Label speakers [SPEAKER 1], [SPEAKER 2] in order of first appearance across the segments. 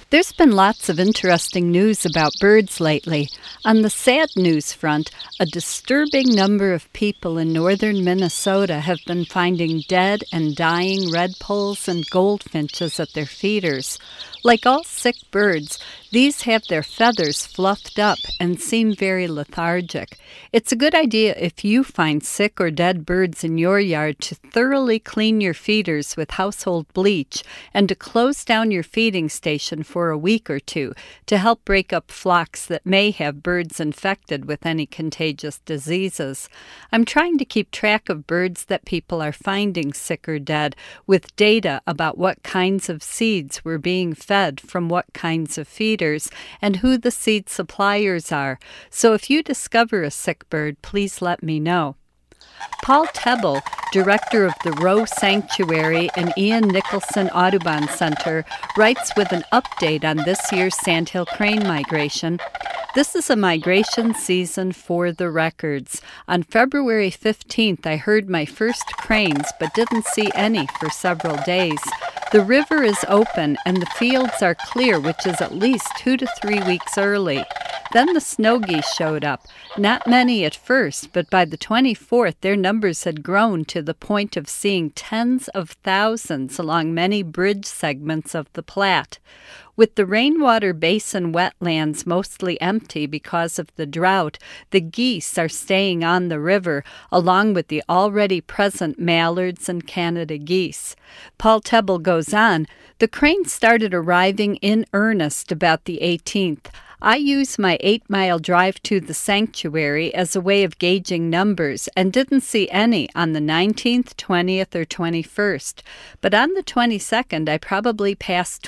[SPEAKER 1] There's been lots of interesting news about birds lately. On the sad news front, a disturbing number of people in northern Minnesota have been finding dead and dying redpolls and goldfinches at their feeders. Like all sick birds, these have their feathers fluffed up and seem very lethargic. It's a good idea if you find sick or dead birds in your yard to thoroughly clean your feeders with household bleach and to close down your feeding station for a week or two to help break up flocks that may have birds infected with any contagious diseases. I'm trying to keep track of birds that people are finding sick or dead with data about what kinds of seeds were being fed from what kinds of feeders and who the seed suppliers are. So if you discover a sick bird, please let me know. Paul Tebel, director of the Rowe Sanctuary and Ian Nicholson Audubon Center, writes with an update on this year's sandhill crane migration. This is a migration season for the records. On February 15th, I heard my first cranes, but didn't see any for several days. The river is open and the fields are clear, which is at least 2 to 3 weeks early. Then the snow geese showed up. Not many at first, but by the 24th, their numbers had grown to the point of seeing tens of thousands along many bridge segments of the Platte. With the rainwater basin wetlands mostly empty because of the drought, the geese are staying on the river, along with the already present mallards and Canada geese. Paul Tebel goes on, the cranes started arriving in earnest about the 18th. I use my 8-mile drive to the sanctuary as a way of gauging numbers and didn't see any on the 19th, 20th, or 21st. But on the 22nd, I probably passed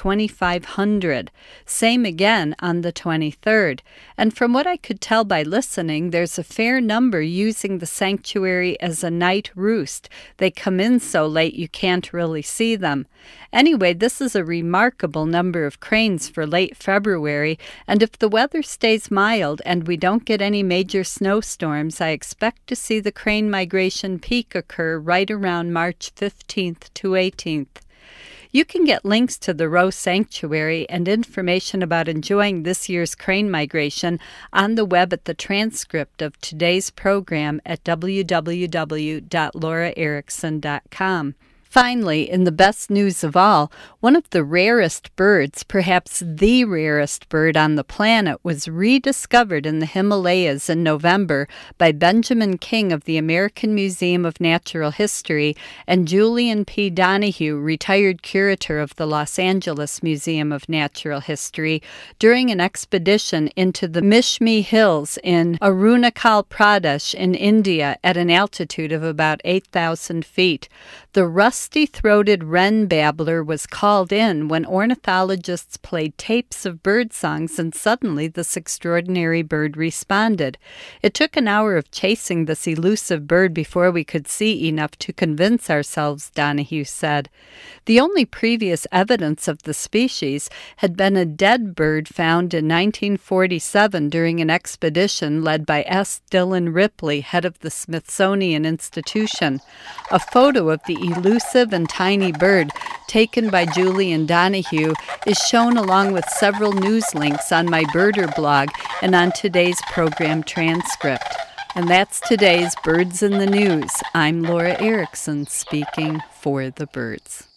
[SPEAKER 1] 2,500. Same again on the 23rd. And from what I could tell by listening, there's a fair number using the sanctuary as a night roost. They come in so late you can't really see them. Anyway, this is a remarkable number of cranes for late February, and if the weather stays mild and we don't get any major snowstorms, I expect to see the crane migration peak occur right around March 15th to 18th. You can get links to the Rowe Sanctuary and information about enjoying this year's crane migration on the web at the transcript of today's program at www.lauraerickson.com. Finally, in the best news of all, one of the rarest birds, perhaps the rarest bird on the planet, was rediscovered in the Himalayas in November by Benjamin King of the American Museum of Natural History and Julian P. Donahue, retired curator of the Los Angeles Museum of Natural History, during an expedition into the Mishmi Hills in Arunachal Pradesh in India at an altitude of about 8,000 feet. The rusty-throated wren babbler was called in when ornithologists played tapes of bird songs, and suddenly this extraordinary bird responded. It took an hour of chasing this elusive bird before we could see enough to convince ourselves, Donahue said. The only previous evidence of the species had been a dead bird found in 1947 during an expedition led by S. Dillon Ripley, head of the Smithsonian Institution. A photo of the elusive and tiny bird, taken by Julian Donahue, is shown along with several news links on my Birder blog and on today's program transcript. And that's today's Birds in the News. I'm Laura Erickson, speaking for the birds.